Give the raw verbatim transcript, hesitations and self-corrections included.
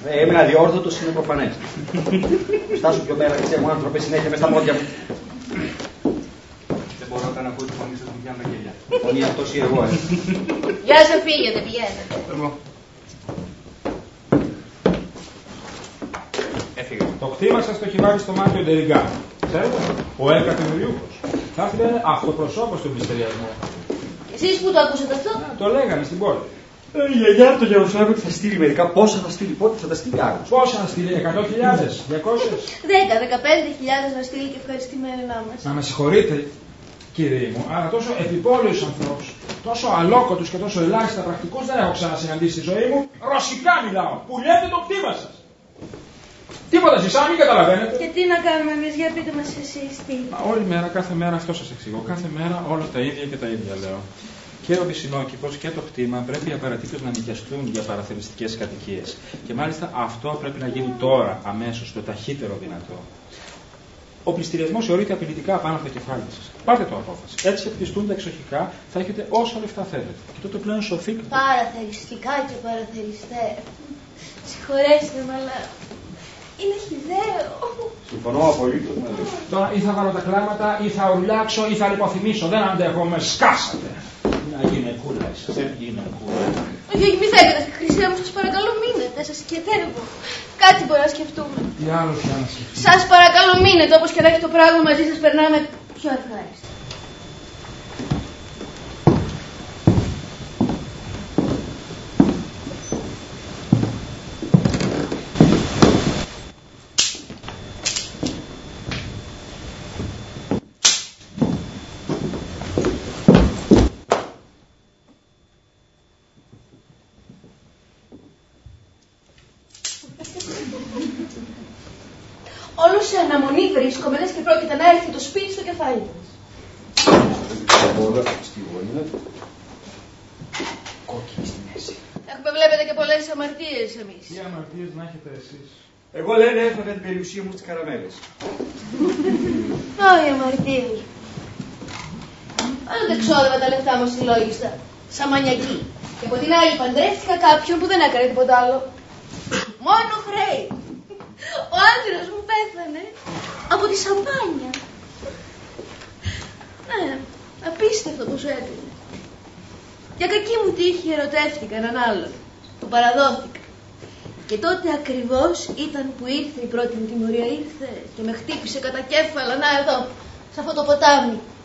Ε, έμεινα διόρθωτος, είναι προφανές. Στάσου πιο πέρα, έτσι, έχω άνθρωπες συνέχεια μες στα πόδια μου. Δεν μπορώ καν να ακούω τη φωνή σας, μου πιάνουν τα γέλια. Φωνή αυτός ή εγώ, ε. Γεια σας, φύγετε, πηγαίνετε. Εγώ. Έφυγα. Το κτήμα σας το έχει βάλει στο μάτι ο Ντεριγκά. Ξέρετε, ο Έκα Τεμιριούχος. Θα έρθει να είναι αυτοπροσώπος του μυστηριασμού. Εσείς που το ακούσατε αυτό? Να, το λέγανε στην πόλη. Ε, η γιαγιά του Γεροσλάβου θα στείλει μερικά. Πόσα θα στείλει, πότε θα τα στείλει άλλους. Πόσα θα στείλει, εκατό χιλιάδες, διακόσιες. Δέκα, δεκαπέντε χιλιάδες να στείλει και ευχαριστημένοι να είμαστε. Να με συγχωρείτε, κύριοι μου, αλλά τόσο επιπόλαιους ανθρώπους, τόσο αλόκοτους και τόσο ελάχιστα πρακτικούς δεν έχω ξανασυναντήσει στη ζωή μου. Ρωσικά μιλάω, που λέτε το κτήμα σας. Τίποτα εσείς, αν μην καταλαβαίνετε. Και τι να κάνουμε εμείς, για πείτε μας εσείς τι. Μα όλη μέρα, κάθε μέρα αυτό σας εξηγώ. Κάθε μέρα όλα τα ίδια και τα ίδια λέω. Και ο Βυσσινόκηπος και το κτήμα πρέπει απαραίτητος να νοικιαστούν για παραθεριστικές κατοικίες. Και μάλιστα αυτό πρέπει να γίνει τώρα, αμέσως, το ταχύτερο δυνατό. Ο πληστηριασμός θεωρείται απειλητικά πάνω από το κεφάλι σας. Πάρτε το απόφαση. Έτσι εκτιστούν τα εξοχικά, θα έχετε όσα λεφτά θέλετε. Και τότε πλέον σωθήκατε. Παραθεριστικά και παραθεριστέ. Συγχωρέστε με, αλλά είναι χυδαίο. Συμφωνώ απολύτως μαζί. Τώρα ή θα βάλω τα κλάματα, ή θα ουρλάξω, ή θα λιποθυμίσω. Δεν αντέχω, με σκάσατε. Να γυναικούλα εσείς, ε, γυναικούλα. Όχι, όχι, μη θέλετε, Χριστέ μου, σας παρακαλώ μείνετε, σας χαιρετεύω. Κάτι μπορεί να σκεφτούμε. Τι άλλο πια να σκεφτούμε. Σας παρακαλώ μείνετε, όπως και να έχει το πράγμα μαζί σας περνάμε πιο ευχάριστα. Όλο σε αναμονή βρίσκομαι, λες και πρόκειται να έρθει το σπίτι στο κεφάλι μας. Όλα στη γωνία, κόκκινη στη μέση. Έχουμε, βλέπετε, και πολλές αμαρτίες εμείς. Τι αμαρτίες να έχετε εσείς. Εγώ λένε έφαγα την περιουσία μου στις καραμέλες. Όχι, αμαρτίες. Αν δεν ξόδευα τα λεφτά μου συλλόγιστα, σαν μανιακή. Και από την άλλη παντρεύτηκα κάποιον που δεν έκανε τίποτα άλλο. Μόνο χρέη. Ο άντρας μου πέθανε από τη σαμπάνια. Ναι, απίστευτο πως έπαιρνε. Για κακή μου τύχη ερωτεύτηκα έναν άλλον. Του παραδόθηκα. Και τότε ακριβώς ήταν που ήρθε η πρώτη μου τιμωρία. Ήρθε και με χτύπησε κατά κέφαλα, να εδώ, σε αυτό το ποτάμι.